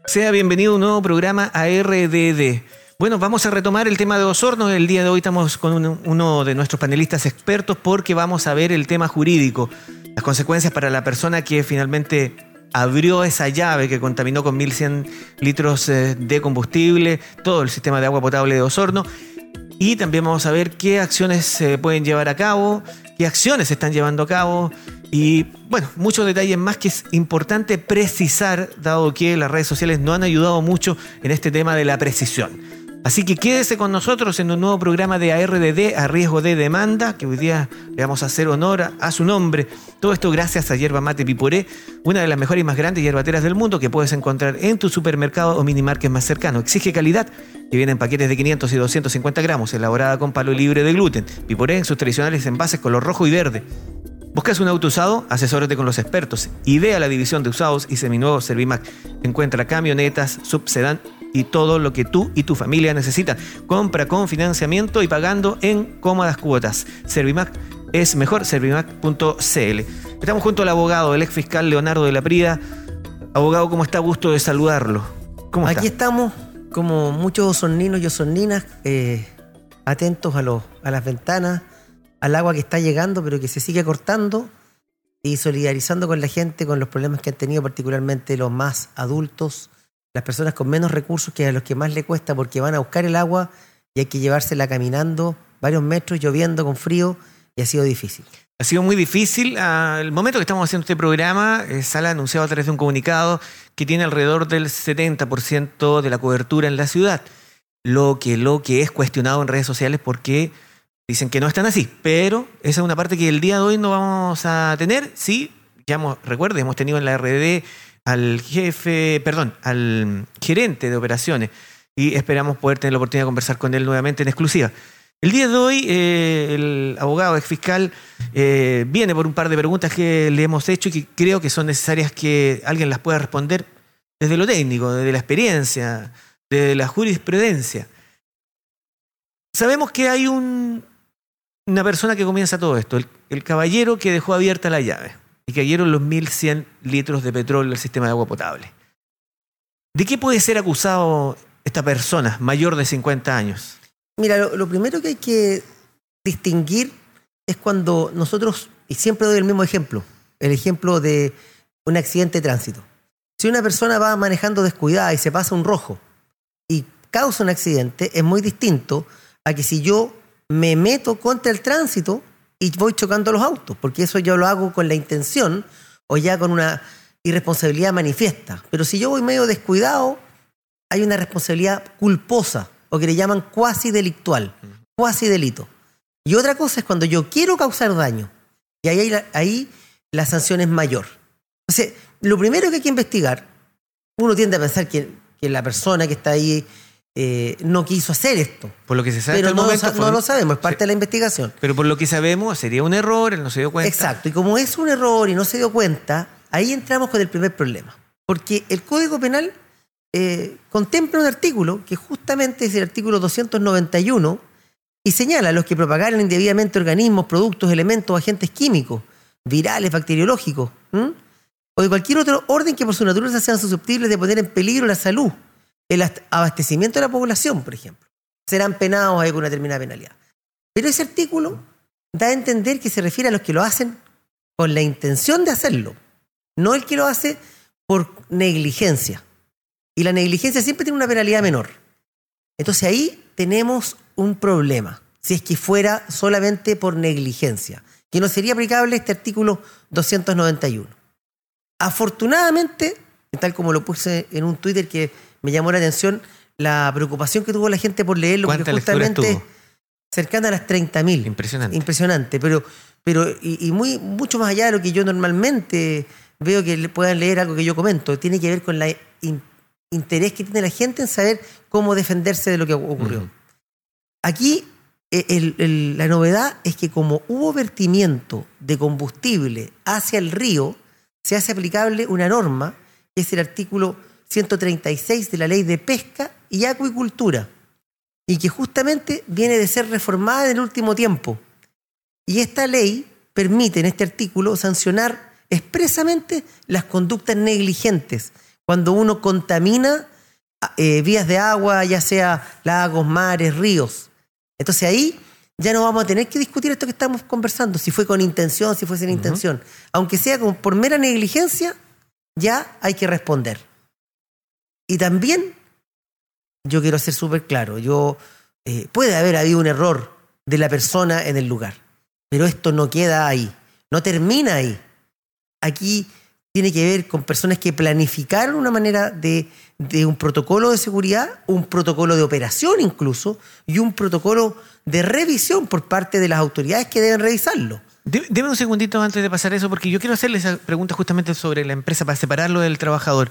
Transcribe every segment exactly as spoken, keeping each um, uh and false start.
Sea bienvenido a un nuevo programa A R D D. Bueno, vamos a retomar el tema de Osorno. El día de hoy estamos con uno, uno de nuestros panelistas expertos porque vamos a ver el tema jurídico, las consecuencias para la persona que finalmente abrió esa llave que contaminó con mil cien litros de combustible todo el sistema de agua potable de Osorno. Y también vamos a ver qué acciones se pueden llevar a cabo, qué acciones se están llevando a cabo y, bueno, muchos detalles más que es importante precisar, dado que las redes sociales no han ayudado mucho en este tema de la precisión. Así que quédese con nosotros en un nuevo programa de A R D D, a riesgo de demanda, que hoy día le vamos a hacer honor a, a su nombre. Todo esto gracias a Yerba Mate Piporé, una de las mejores y más grandes yerbateras del mundo que puedes encontrar en tu supermercado o minimarket más cercano. Exige calidad, que viene en paquetes de quinientos y doscientos cincuenta gramos, elaborada con palo libre de gluten. Piporé en sus tradicionales envases color rojo y verde. ¿Buscas un auto usado? Asesórate con los expertos. Idea la división de usados y seminuevos Servimac. Encuentra camionetas, subsedán y todo lo que tú y tu familia necesitan. Compra con financiamiento y pagando en cómodas cuotas. Servimac es mejor, servimac punto c l. Estamos junto al abogado, el ex fiscal Leonardo de la Prida. Abogado, ¿cómo está? Gusto de saludarlo. ¿Cómo está? Aquí estamos, como muchos osorninos y osorninas, eh, atentos a, los, a las ventanas, al agua que está llegando, pero que se sigue cortando, y solidarizando con la gente, con los problemas que han tenido particularmente los más adultos, las personas con menos recursos, que a los que más les cuesta porque van a buscar el agua y hay que llevársela caminando varios metros, lloviendo, con frío, y ha sido difícil. Ha sido muy difícil. Al momento que estamos haciendo este programa, eh, Sala ha anunciado a través de un comunicado que tiene alrededor del setenta por ciento de la cobertura en la ciudad, lo que, lo que es cuestionado en redes sociales porque dicen que no están así, pero esa es una parte que el día de hoy no vamos a tener. Sí, ya hemos, recuerde, hemos tenido en la R D D al jefe, perdón, al gerente de operaciones y esperamos poder tener la oportunidad de conversar con él nuevamente en exclusiva. El día de hoy, eh, el abogado ex fiscal eh, viene por un par de preguntas que le hemos hecho y que creo que son necesarias que alguien las pueda responder desde lo técnico, desde la experiencia, desde la jurisprudencia. Sabemos que hay un, una persona que comienza todo esto, el, el caballero que dejó abierta la llave y cayeron los mil cien litros de petróleo al sistema de agua potable. ¿De qué puede ser acusado esta persona mayor de cincuenta años? Mira, lo, lo primero que hay que distinguir es cuando nosotros, y siempre doy el mismo ejemplo, el ejemplo de un accidente de tránsito. Si una persona va manejando descuidada y se pasa un rojo y causa un accidente, es muy distinto a que si yo me meto contra el tránsito y voy chocando los autos, porque eso yo lo hago con la intención o ya con una irresponsabilidad manifiesta. Pero si yo voy medio descuidado, hay una responsabilidad culposa, o que le llaman cuasi delictual, cuasi delito. Y otra cosa es cuando yo quiero causar daño, y ahí, ahí, ahí la sanción es mayor. Entonces, lo primero que hay que investigar, uno tiende a pensar que, que la persona que está ahí eh, no quiso hacer esto. Por lo que se sabe pero hasta el no, momento lo, fue... no lo sabemos, es parte sí. de la investigación. Pero por lo que sabemos, sería un error, él no se dio cuenta. Exacto, y como es un error y no se dio cuenta, ahí entramos con el primer problema. Porque el Código Penal eh, contempla un artículo que justamente es el artículo doscientos noventa y uno y señala a los que propagaran indebidamente organismos, productos, elementos, agentes químicos, virales, bacteriológicos, ¿m? o de cualquier otro orden que por su naturaleza sean susceptibles de poner en peligro la salud, el abastecimiento de la población, por ejemplo. Serán penados ahí con una determinada penalidad. Pero ese artículo da a entender que se refiere a los que lo hacen con la intención de hacerlo, no el que lo hace por negligencia. Y la negligencia siempre tiene una penalidad menor. Entonces ahí tenemos un problema, si es que fuera solamente por negligencia, que no sería aplicable este artículo doscientos noventa y uno. Afortunadamente, tal como lo puse en un Twitter que me llamó la atención, la preocupación que tuvo la gente por leerlo, porque justamente cercana a las treinta mil. Impresionante. Impresionante, pero, pero y, y muy, mucho más allá de lo que yo normalmente veo que puedan leer algo que yo comento. Tiene que ver con el in, interés que tiene la gente en saber cómo defenderse de lo que ocurrió. Uh-huh. Aquí el, el, la novedad es que como hubo vertimiento de combustible hacia el río, se hace aplicable una norma, que es el artículo ciento treinta y seis de la Ley de Pesca y Acuicultura, y que justamente viene de ser reformada en el último tiempo. Y esta ley permite en este artículo sancionar expresamente las conductas negligentes, cuando uno contamina eh, vías de agua, ya sea lagos, mares, ríos. Entonces ahí ya no vamos a tener que discutir esto que estamos conversando, si fue con intención, si fue sin uh-huh. intención. Aunque sea como por mera negligencia, ya hay que responder. Y también, yo quiero ser súper claro, yo, eh, puede haber habido un error de la persona en el lugar, pero esto no queda ahí, no termina ahí. Aquí tiene que ver con personas que planificaron una manera de, de un protocolo de seguridad, un protocolo de operación incluso, y un protocolo de revisión por parte de las autoridades que deben revisarlo. Deme un segundito antes de pasar eso, porque yo quiero hacerle esa pregunta justamente sobre la empresa para separarlo del trabajador.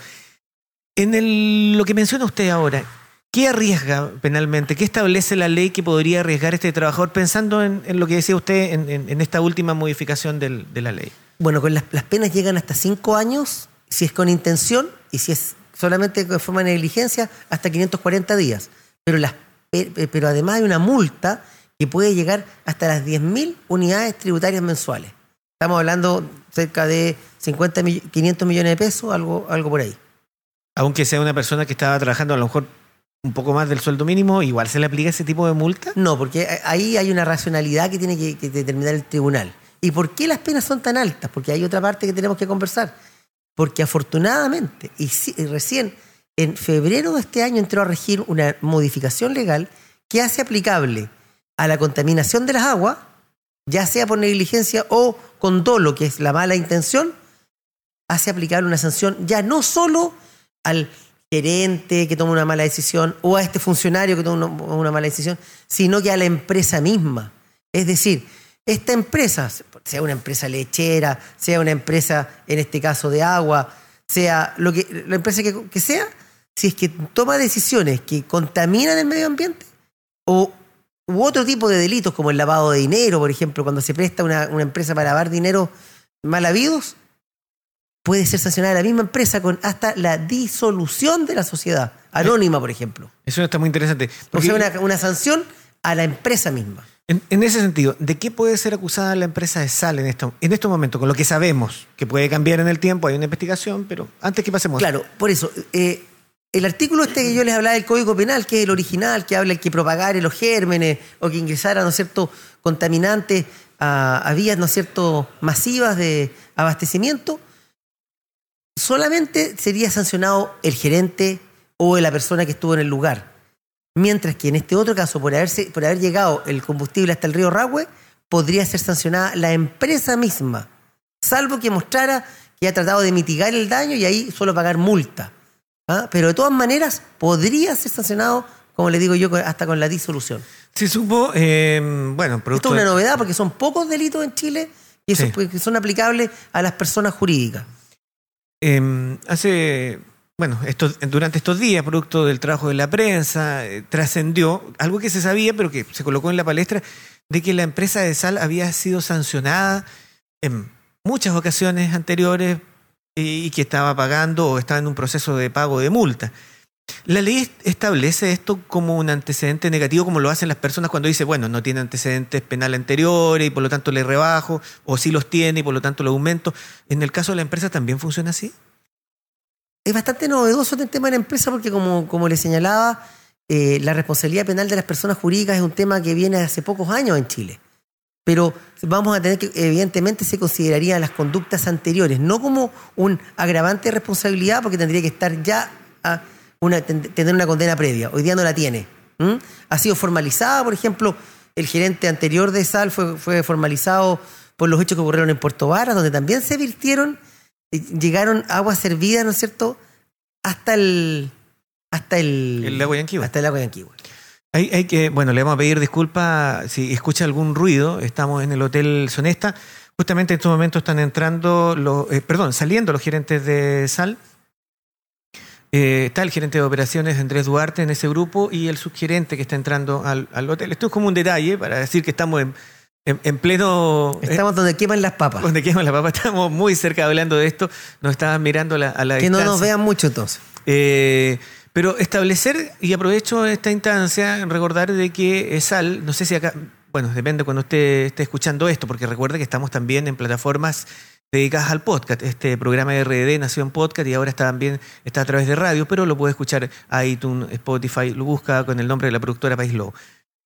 En el, lo que menciona usted ahora, ¿qué arriesga penalmente? ¿Qué establece la ley que podría arriesgar este trabajador pensando en, en lo que decía usted en, en, en esta última modificación del, de la ley? Bueno, con las, las penas llegan hasta cinco años, si es con intención, y si es solamente de forma de negligencia, hasta quinientos cuarenta días. Pero, las, pero además hay una multa que puede llegar hasta las diez mil unidades tributarias mensuales. Estamos hablando cerca de cincuenta, quinientos millones de pesos, algo, algo por ahí. Aunque sea una persona que estaba trabajando a lo mejor un poco más del sueldo mínimo, ¿igual se le aplica ese tipo de multa? No, porque ahí hay una racionalidad que tiene que, que determinar el tribunal. ¿Y por qué las penas son tan altas? Porque hay otra parte que tenemos que conversar. Porque afortunadamente, y, si, y recién en febrero de este año entró a regir una modificación legal que hace aplicable a la contaminación de las aguas, ya sea por negligencia o con dolo, que es la mala intención, hace aplicable una sanción ya no solo al gerente que toma una mala decisión o a este funcionario que toma una, una mala decisión, sino que a la empresa misma. Es decir, esta empresa, sea una empresa lechera, sea una empresa, en este caso, de agua, sea lo que, la empresa que, que sea, si es que toma decisiones que contaminan el medio ambiente o u otro tipo de delitos como el lavado de dinero, por ejemplo, cuando se presta una, una empresa para lavar dinero mal habidos, puede ser sancionada la misma empresa con hasta la disolución de la sociedad anónima, por ejemplo. Eso está muy interesante. Porque... O sea, una, una sanción a la empresa misma. En, en ese sentido, ¿de qué puede ser acusada la empresa de Sal en, esto, en estos momentos? Con lo que sabemos, que puede cambiar en el tiempo, hay una investigación, pero antes que pasemos... Claro, por eso, eh, el artículo este que yo les hablaba del Código Penal, que es el original, que habla el que propagare los gérmenes o que ingresara, ¿no es cierto?, contaminantes a, a vías, ¿no es cierto?, masivas de abastecimiento, solamente sería sancionado el gerente o la persona que estuvo en el lugar. Mientras que en este otro caso, por, haberse, por haber llegado el combustible hasta el río Rahue, podría ser sancionada la empresa misma, salvo que mostrara que ha tratado de mitigar el daño y ahí solo pagar multa. ¿Ah? Pero de todas maneras podría ser sancionado, como le digo yo, hasta con la disolución. Se supo, eh, bueno... Esto es una novedad porque son pocos delitos en Chile y sí. eso, que son aplicables a las personas jurídicas. Eh, hace, bueno, esto, durante estos días, producto del trabajo de la prensa, eh, trascendió algo que se sabía, pero que se colocó en la palestra, de que la empresa de Sal había sido sancionada en muchas ocasiones anteriores eh, y que estaba pagando o estaba en un proceso de pago de multa. ¿La ley establece esto como un antecedente negativo, como lo hacen las personas cuando dicen, bueno, no tiene antecedentes penales anteriores y por lo tanto le rebajo, o sí los tiene y por lo tanto lo aumento? ¿En el caso de la empresa también funciona así? Es bastante novedoso el tema de la empresa porque, como, como le señalaba, eh, la responsabilidad penal de las personas jurídicas es un tema que viene hace pocos años en Chile. Pero vamos a tener que, evidentemente, se considerarían las conductas anteriores, no como un agravante de responsabilidad, porque tendría que estar ya a una, tener una condena previa. Hoy día no la tiene. ¿Mm? Ha sido formalizada, por ejemplo, el gerente anterior de Sal fue, fue formalizado por los hechos que ocurrieron en Puerto Varas, donde también se virtieron, llegaron aguas servidas, ¿no es cierto?, hasta el hasta el, el lago Yanquihue. Hasta el lago Yanquihue. Hay, hay que, bueno, le vamos a pedir disculpas si escucha algún ruido. Estamos en el Hotel Sonesta. Justamente en estos momentos están entrando, los, eh, perdón, saliendo los gerentes de Sal. Eh, está el gerente de operaciones Andrés Duarte en ese grupo y el subgerente que está entrando al, al hotel. Esto es como un detalle para decir que estamos en, en, en pleno... Estamos eh, donde queman las papas. Donde queman las papas. Estamos muy cerca hablando de esto. Nos estaban mirando la, a la que distancia. Que no nos vean mucho entonces. Eh, pero establecer, y aprovecho esta instancia, en recordar de que Sal, no sé si acá... Bueno, depende cuando usted esté escuchando esto, porque recuerde que estamos también en plataformas dedicadas al podcast. Este programa de R D D nació en podcast y ahora está también está a través de radio, pero lo puede escuchar a iTunes, Spotify, lo busca con el nombre de la productora País Lobo.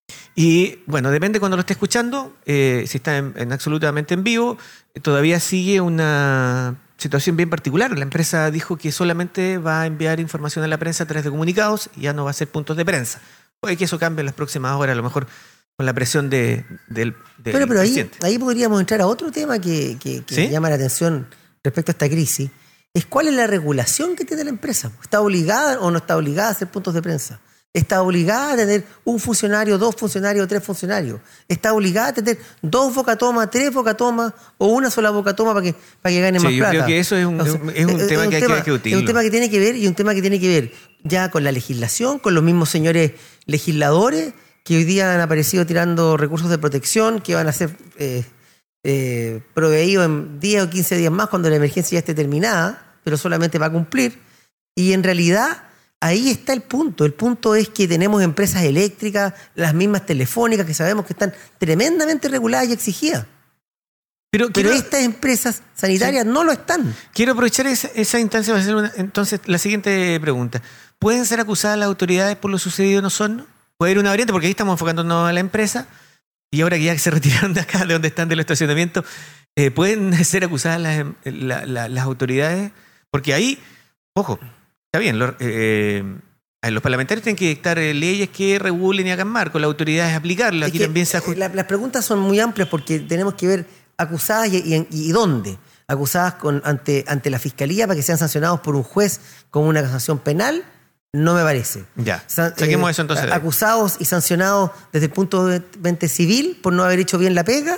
Y bueno, depende cuando lo esté escuchando, eh, si está en, en absolutamente en vivo, todavía sigue una situación bien particular. La empresa dijo que solamente va a enviar información a la prensa a través de comunicados y ya no va a ser puntos de prensa. Puede que eso cambie en las próximas horas, a lo mejor con la presión de, del, del Pero, pero ahí, presidente. ahí podríamos entrar a otro tema que, que, que ¿Sí? llama la atención respecto a esta crisis. Es cuál es la regulación que tiene la empresa. ¿Está obligada o no está obligada a hacer puntos de prensa? ¿Está obligada a tener un funcionario, dos funcionarios, tres funcionarios? ¿Está obligada a tener dos bocatomas, tres bocatomas o una sola bocatoma para que, para que gane Sí, más yo plata? creo que eso es un, O sea, es un es- tema es un que hay tema- que discutirlo. Es un tema que tiene que ver y un tema que tiene que ver ya con la legislación, con los mismos señores legisladores que hoy día han aparecido tirando recursos de protección que van a ser eh, eh, proveídos en diez o quince días más cuando la emergencia ya esté terminada, pero solamente va a cumplir. Y en realidad ahí está el punto. El punto es que tenemos empresas eléctricas, las mismas telefónicas, que sabemos que están tremendamente reguladas y exigidas. Pero, Pero quiero, estas empresas sanitarias no lo están. quiero aprovechar esa, esa instancia para hacer una, entonces la siguiente pregunta. ¿Pueden ser acusadas las autoridades por lo sucedido en Osorno? ¿Puede haber una variante? Porque ahí estamos enfocándonos a la empresa y ahora que ya se retiraron de acá, de donde están, del estacionamiento, eh, ¿pueden ser acusadas las, la- la- las autoridades? Porque ahí, ojo, está bien, los, eh, eh, los parlamentarios tienen que dictar eh, leyes que regulen y hagan marco, las autoridades aplicarlas. Es Aquí que, también se eh, ajusta. la- las preguntas son muy amplias porque tenemos que ver acusadas y, y, y dónde. Acusadas con, ante, ante la fiscalía para que sean sancionados por un juez con una acusación penal, no me parece. Ya, San- saquemos eh, eso entonces. de ahí. Acusados y sancionados desde el punto de vista civil por no haber hecho bien la pega,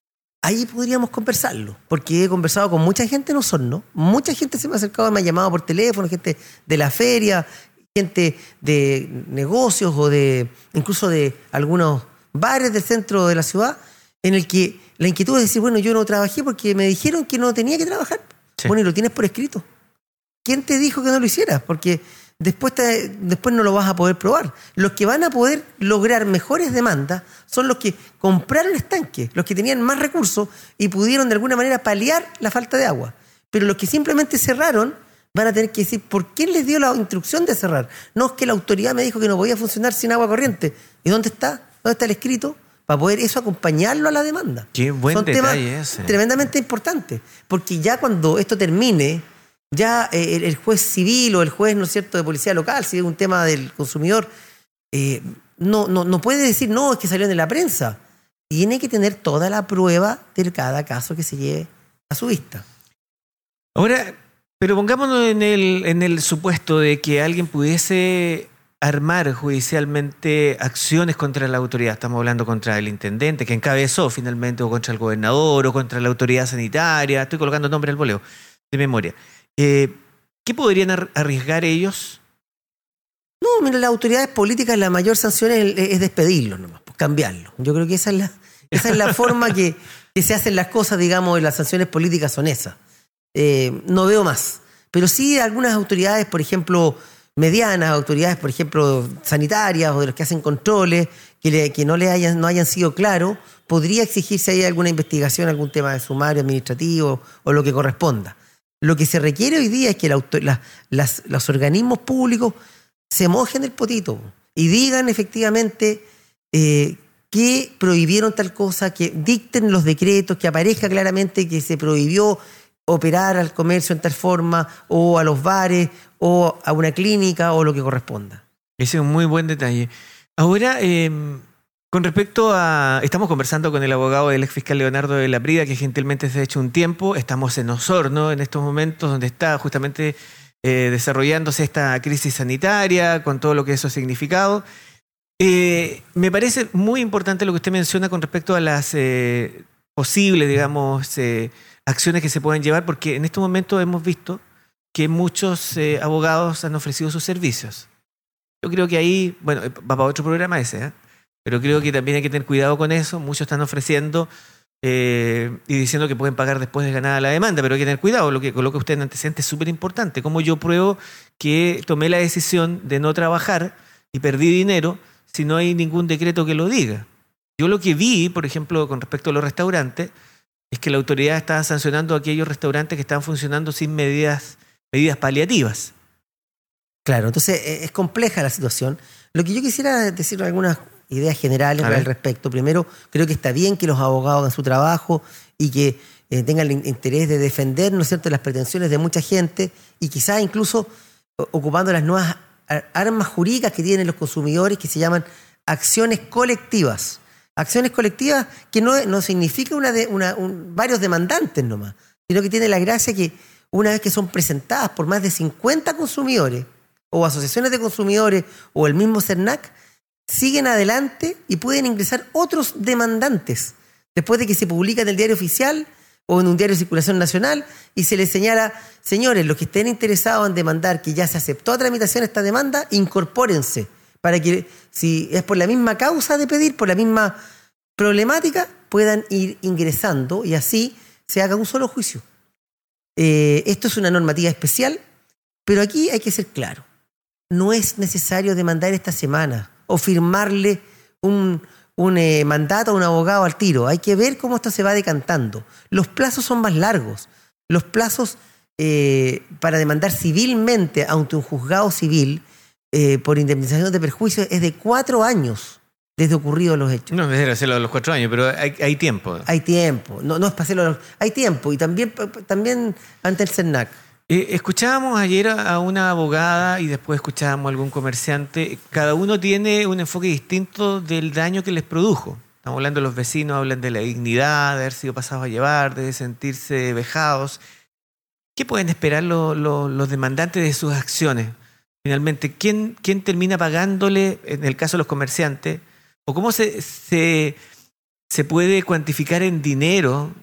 ahí podríamos conversarlo. Porque he conversado con mucha gente en Osorno. Mucha gente se me ha acercado y me ha llamado por teléfono, gente de la feria, gente de negocios o de incluso de algunos bares del centro de la ciudad, en el que la inquietud es decir, bueno, yo no trabajé porque me dijeron que no tenía que trabajar. Sí. Bueno, y lo tienes por escrito. ¿Quién te dijo que no lo hicieras? Porque después, te- después no lo vas a poder probar. Los que van a poder lograr mejores demandas son los que compraron estanques, los que tenían más recursos y pudieron de alguna manera paliar la falta de agua. Pero los que simplemente cerraron van a tener que decir, ¿por qué les dio la instrucción de cerrar? No, es que la autoridad me dijo que no podía funcionar sin agua corriente. ¿Y dónde está? ¿Dónde está el escrito? Para poder eso acompañarlo a la demanda. Qué buen Son temas detalle ese. tremendamente importantes. Porque ya cuando esto termine, ya eh, el, el juez civil o el juez, ¿no es cierto?, de policía local, si es un tema del consumidor, eh, no, no, no puede decir, no, es que salió en la prensa. Tiene que tener toda la prueba de cada caso que se lleve a su vista. Ahora, pero pongámonos en el, en el supuesto de que alguien pudiese armar judicialmente acciones contra la autoridad. Estamos hablando contra el intendente que encabezó finalmente, o contra el gobernador, o contra la autoridad sanitaria. Estoy colocando nombre al voleo, de memoria. Eh, ¿Qué podrían ar- arriesgar ellos? No, mira, las autoridades políticas, la mayor sanción es, es despedirlos nomás, pues cambiarlos. Yo creo que esa es la, esa es la forma que, que se hacen las cosas, digamos, y las sanciones políticas son esas. Eh, no veo más. Pero sí algunas autoridades, por ejemplo, medianas, autoridades, por ejemplo, sanitarias o de los que hacen controles, que, le- que no, le hayan, no hayan sido claros, podría exigirse ahí alguna investigación, algún tema de sumario, administrativo o lo que corresponda. Lo que se requiere hoy día es que la auto- la- las- los organismos públicos se mojen el potito y digan efectivamente eh, que prohibieron tal cosa, que dicten los decretos, que aparezca claramente que se prohibió operar al comercio en tal forma, o a los bares, o a una clínica, o lo que corresponda. Ese es un muy buen detalle. Ahora, eh, con respecto a... Estamos conversando con el abogado del ex fiscal Leonardo de la Prida, que gentilmente se ha hecho un tiempo. Estamos en Osorno en estos momentos, donde está justamente eh, desarrollándose esta crisis sanitaria, con todo lo que eso ha significado. Eh, me parece muy importante lo que usted menciona con respecto a las eh, posibles, digamos, eh, acciones que se pueden llevar, porque en estos momentos hemos visto que muchos eh, abogados han ofrecido sus servicios. Yo creo que ahí, bueno, va para otro programa ese, ¿eh? Pero creo que también hay que tener cuidado con eso. Muchos están ofreciendo eh, y diciendo que pueden pagar después de ganada la demanda, pero hay que tener cuidado. Lo que coloca usted en antecedentes es súper importante. Cómo yo pruebo que tomé la decisión de no trabajar y perdí dinero si no hay ningún decreto que lo diga. Yo lo que vi, por ejemplo, con respecto a los restaurantes, es que la autoridad estaba sancionando a aquellos restaurantes que estaban funcionando sin medidas, medidas paliativas. Claro, entonces es compleja la situación. Lo que yo quisiera decir algunas ideas generales al respecto. Primero, creo que está bien que los abogados hagan su trabajo y que eh, tengan el interés de defender, ¿no es cierto?, las pretensiones de mucha gente y quizás incluso ocupando las nuevas armas jurídicas que tienen los consumidores que se llaman acciones colectivas. Acciones colectivas que no, no significa una de, una, un, varios demandantes nomás, sino que tiene la gracia que una vez que son presentadas por más de cincuenta consumidores o asociaciones de consumidores o el mismo CERNAC, siguen adelante y pueden ingresar otros demandantes después de que se publica en el diario oficial o en un diario de circulación nacional y se les señala, señores, los que estén interesados en demandar que ya se aceptó a tramitación esta demanda, incorpórense para que, si es por la misma causa de pedir, por la misma problemática, puedan ir ingresando y así se haga un solo juicio. Eh, esto es una normativa especial, pero aquí hay que ser claro. No es necesario demandar esta semana o firmarle un, un eh, mandato a un abogado al tiro. Hay que ver cómo esto se va decantando. Los plazos son más largos. Los plazos eh, para demandar civilmente ante un juzgado civil eh, por indemnización de perjuicios es de cuatro años desde ocurridos los hechos. No es necesario hacerlo a los cuatro años, pero hay, hay tiempo. Hay tiempo. No, no es para hacerlo a los, hay tiempo. Y también, también ante el CERNAC. Eh, escuchábamos ayer a una abogada y después escuchábamos a algún comerciante. Cada uno tiene un enfoque distinto del daño que les produjo. Estamos hablando de los vecinos, hablan de la dignidad, de haber sido pasados a llevar, de sentirse vejados. ¿Qué pueden esperar lo, lo, los demandantes de sus acciones? Finalmente, ¿quién, quién termina pagándole, en el caso de los comerciantes? ¿O cómo se, se, se puede cuantificar en dinero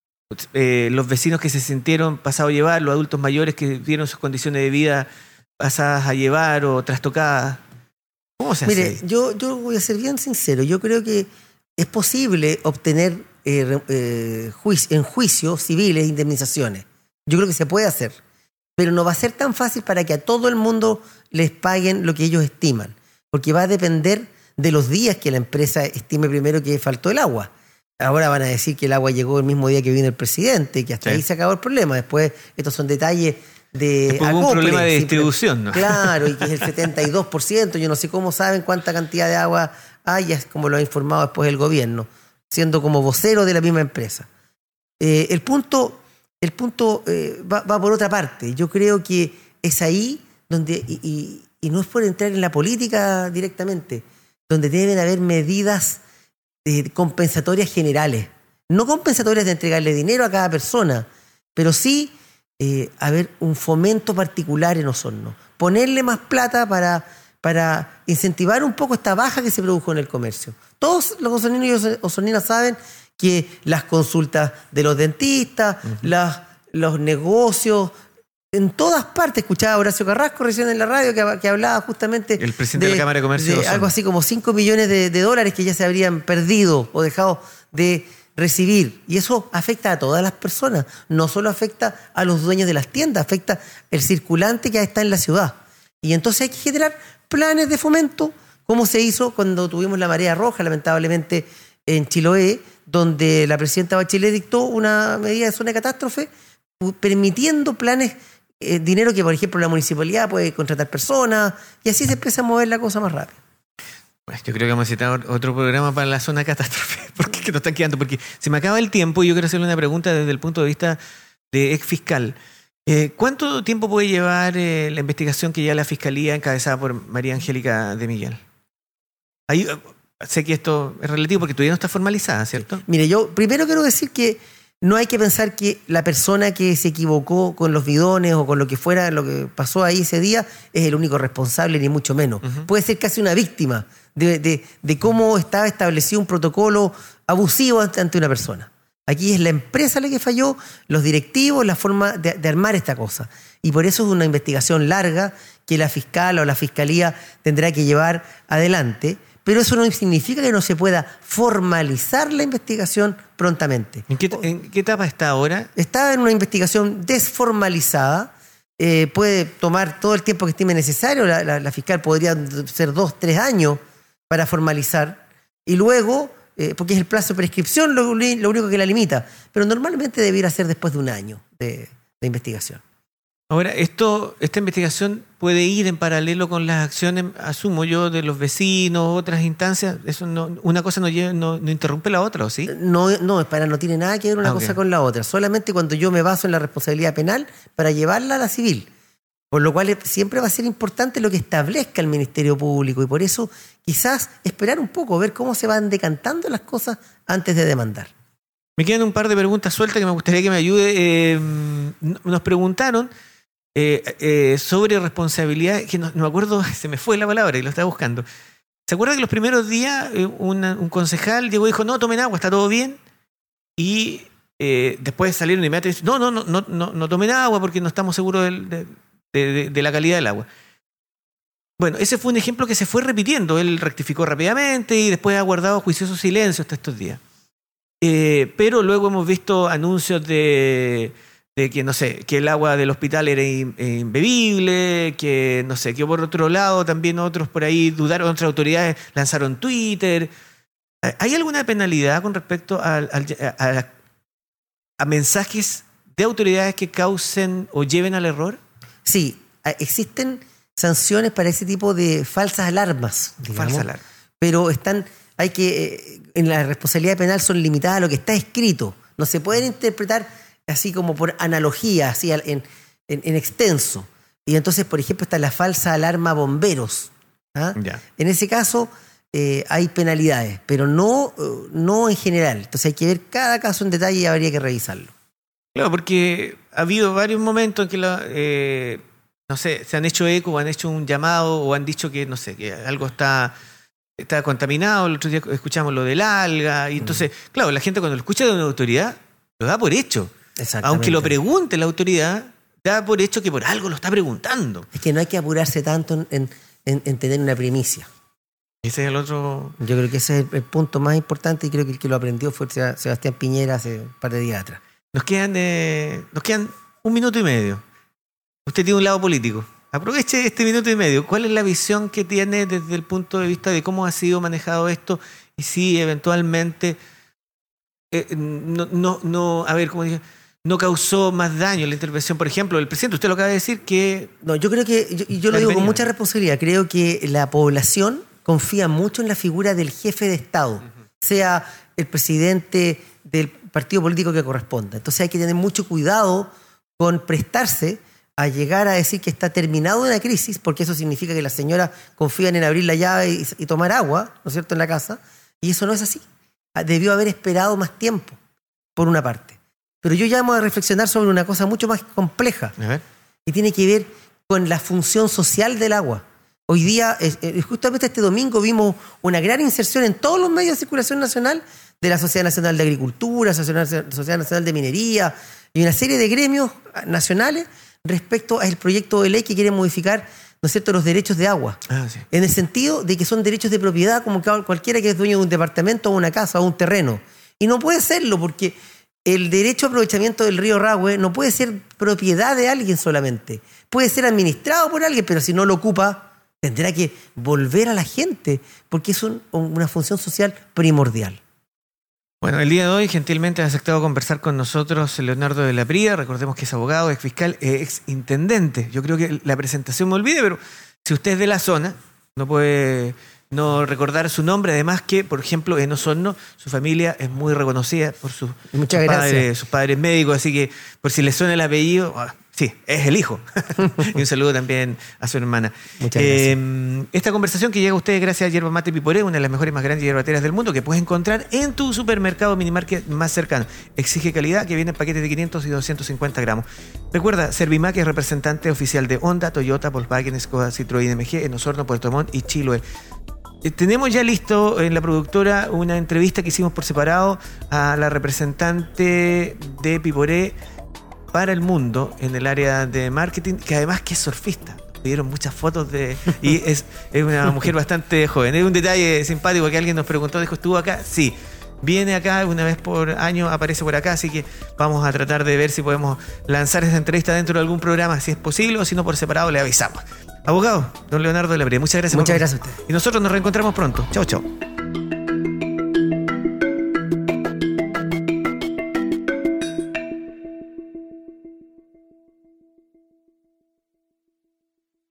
Eh, los vecinos que se sintieron pasados a llevar, los adultos mayores que vieron sus condiciones de vida pasadas a llevar o trastocadas? ¿Cómo se hace? Mire, yo, yo voy a ser bien sincero. Yo creo que es posible obtener eh, eh, juicio, en juicio civiles indemnizaciones. Yo creo que se puede hacer. Pero no va a ser tan fácil para que a todo el mundo les paguen lo que ellos estiman. Porque va a depender de los días que la empresa estime primero que faltó el agua. Ahora van a decir que el agua llegó el mismo día que vino el presidente y que hasta sí. ahí se acabó el problema. Después, estos son detalles de acople, un problema de distribución, ¿no? Claro, y que es el setenta y dos por ciento. Yo no sé cómo saben cuánta cantidad de agua hay, es como lo ha informado después el gobierno, siendo como vocero de la misma empresa. Eh, el punto, el punto eh, va, va por otra parte. Yo creo que es ahí donde, y, y, y no es por entrar en la política directamente, donde deben haber medidas Eh, compensatorias generales, no compensatorias de entregarle dinero a cada persona, pero sí eh, haber un fomento particular en Osorno, ponerle más plata para, para incentivar un poco esta baja que se produjo en el comercio. Todos los osorninos y osorninas saben que las consultas de los dentistas, uh-huh. las, los negocios, en todas partes. Escuchaba a Horacio Carrasco recién en la radio que, que hablaba justamente el presidente de, de la Cámara de Comercio de algo así como cinco millones de, de dólares que ya se habrían perdido o dejado de recibir. Y eso afecta a todas las personas. No solo afecta a los dueños de las tiendas, afecta el circulante que está en la ciudad. Y entonces hay que generar planes de fomento, como se hizo cuando tuvimos la marea roja, lamentablemente, en Chiloé, donde la presidenta Bachelet dictó una medida de zona de catástrofe permitiendo planes Eh, dinero que, por ejemplo, la municipalidad puede contratar personas y así se empieza a mover la cosa más rápido. Pues yo creo que vamos a necesitar otro programa para la zona catástrofe, porque es que nos están quedando, porque se me acaba el tiempo y yo quiero hacerle una pregunta desde el punto de vista de ex fiscal. Eh, ¿Cuánto tiempo puede llevar eh, la investigación que ya la Fiscalía encabezada por María Angélica de Miguel? Ahí, sé que esto es relativo porque todavía no está formalizada, ¿cierto? Mire, yo primero quiero decir que no hay que pensar que la persona que se equivocó con los bidones o con lo que fuera, lo que pasó ahí ese día, es el único responsable, ni mucho menos. Uh-huh. Puede ser casi una víctima de, de, de cómo estaba establecido un protocolo abusivo ante, ante una persona. Aquí es la empresa la que falló, los directivos, la forma de, de armar esta cosa. Y por eso es una investigación larga que la fiscal o la fiscalía tendrá que llevar adelante. Pero eso no significa que no se pueda formalizar la investigación prontamente. ¿En qué, en qué etapa está ahora? Está en una investigación desformalizada. Eh, puede tomar todo el tiempo que estime necesario. La, la, la fiscal podría ser dos, tres años para formalizar. Y luego eh, porque es el plazo de prescripción lo, lo único que la limita, pero normalmente debiera ser después de un año de, de investigación. Ahora, esto, esta investigación puede ir en paralelo con las acciones, asumo yo, de los vecinos, otras instancias. Eso no, una cosa no, lleva, no, no interrumpe la otra, ¿o sí? No, no, para, no tiene nada que ver una ah, cosa okay. con la otra. Solamente cuando yo me baso en la responsabilidad penal para llevarla a la civil. Por lo cual siempre va a ser importante lo que establezca el Ministerio Público y por eso quizás esperar un poco, ver cómo se van decantando las cosas antes de demandar. Me quedan un par de preguntas sueltas que me gustaría que me ayude. Eh, nos preguntaron eh, eh, sobre responsabilidad, que no, no me acuerdo, se me fue la palabra y lo estaba buscando. ¿Se acuerda que los primeros días eh, una, un concejal llegó y dijo, no, tomen agua, está todo bien? Y eh, después salieron inmediatamente y dijeron, no, no, no, no, no tomen agua porque no estamos seguros del... del De, de, de la calidad del agua. Bueno, ese fue un ejemplo que se fue repitiendo. Él rectificó rápidamente y después ha guardado juicioso silencio hasta estos días. Eh, pero luego hemos visto anuncios de, de que, no sé, que el agua del hospital era in, imbebible, que, no sé, que por otro lado también otros por ahí dudaron, otras autoridades lanzaron Twitter. ¿Hay alguna penalidad con respecto a, a, a, a mensajes de autoridades que causen o lleven al error? Sí, existen sanciones para ese tipo de falsas alarmas, digamos, falsas alarmas. Pero están, hay que, en la responsabilidad penal son limitadas a lo que está escrito. No se pueden interpretar así como por analogía, así en, en, en extenso. Y entonces, por ejemplo, está la falsa alarma bomberos. ¿Ah? Ya. En ese caso eh, hay penalidades, pero no, no en general. Entonces hay que ver cada caso en detalle y habría que revisarlo. Claro, porque ha habido varios momentos en que, la, eh, no sé, se han hecho eco o han hecho un llamado o han dicho que, no sé, que algo está, está contaminado. El otro día escuchamos lo del alga. Y entonces, mm. claro, la gente cuando lo escucha de una autoridad lo da por hecho. Aunque lo pregunte la autoridad, da por hecho que por algo lo está preguntando. Es que no hay que apurarse tanto en, en, en tener una primicia. Ese es el otro... Yo creo que ese es el punto más importante y creo que el que lo aprendió fue Sebastián Piñera hace un par de días atrás. Nos quedan, eh, nos quedan un minuto y medio. Usted tiene un lado político. Aproveche este minuto y medio. ¿Cuál es la visión que tiene desde el punto de vista de cómo ha sido manejado esto? Y si eventualmente eh, no, no, no, a ver, ¿cómo dije? No causó más daño la intervención, por ejemplo, del presidente. Usted lo acaba de decir que... No, yo creo que, yo, yo lo digo con mucha responsabilidad, creo que la población confía mucho en la figura del jefe de Estado, uh-huh. sea el presidente del partido político que corresponda. Entonces hay que tener mucho cuidado con prestarse a llegar a decir que está terminado una crisis, porque eso significa que las señoras confían en abrir la llave y, y tomar agua, ¿no es cierto?, en la casa, y eso no es así. Debió haber esperado más tiempo, por una parte. Pero yo llamo a reflexionar sobre una cosa mucho más compleja, a ver. Y tiene que ver con la función social del agua. Hoy día, justamente este domingo, vimos una gran inserción en todos los medios de circulación nacional de la Sociedad Nacional de Agricultura, Sociedad Nacional de Minería y una serie de gremios nacionales respecto al proyecto de ley que quiere modificar, ¿no es cierto?, los derechos de agua. Ah, sí. En el sentido de que son derechos de propiedad como cualquiera que es dueño de un departamento o una casa o un terreno. Y no puede serlo porque el derecho a aprovechamiento del río Rahue no puede ser propiedad de alguien solamente. Puede ser administrado por alguien, pero si no lo ocupa, tendrá que volver a la gente porque es un, una función social primordial. Bueno, el día de hoy gentilmente ha aceptado conversar con nosotros Leonardo de la Pría. Recordemos que es abogado, ex fiscal, ex intendente. Yo creo que la presentación me olvide, pero si usted es de la zona, no puede no recordar su nombre. Además que, por ejemplo, en Osorno, su familia es muy reconocida por sus, Muchas sus, gracias. padres, sus padres médicos. Así que, por si le suena el apellido... Sí, es el hijo. Y un saludo también a su hermana. Muchas gracias. Eh, esta conversación que llega a ustedes gracias a Yerba Mate Piporé, una de las mejores y más grandes yerbateras del mundo, que puedes encontrar en tu supermercado minimarket más cercano. Exige calidad, que viene en paquetes de quinientos y doscientos cincuenta gramos. Recuerda, Servimac es representante oficial de Honda, Toyota, Volkswagen, Skoda, Citroën, M G, en Osorno, Puerto Montt y Chiloé. Eh, tenemos ya listo en la productora una entrevista que hicimos por separado a la representante de Piporé para el mundo en el área de marketing, que además que es surfista. Pidieron muchas fotos de... Y es, es una mujer bastante joven. Es un detalle simpático que alguien nos preguntó, dijo, ¿estuvo acá? Sí. Viene acá una vez por año, aparece por acá, así que vamos a tratar de ver si podemos lanzar esa entrevista dentro de algún programa, si es posible, o si no por separado le avisamos. Abogado, don Leonardo de la Pría, muchas gracias. Muchas gracias a usted. Y nosotros nos reencontramos pronto. Chau, chau.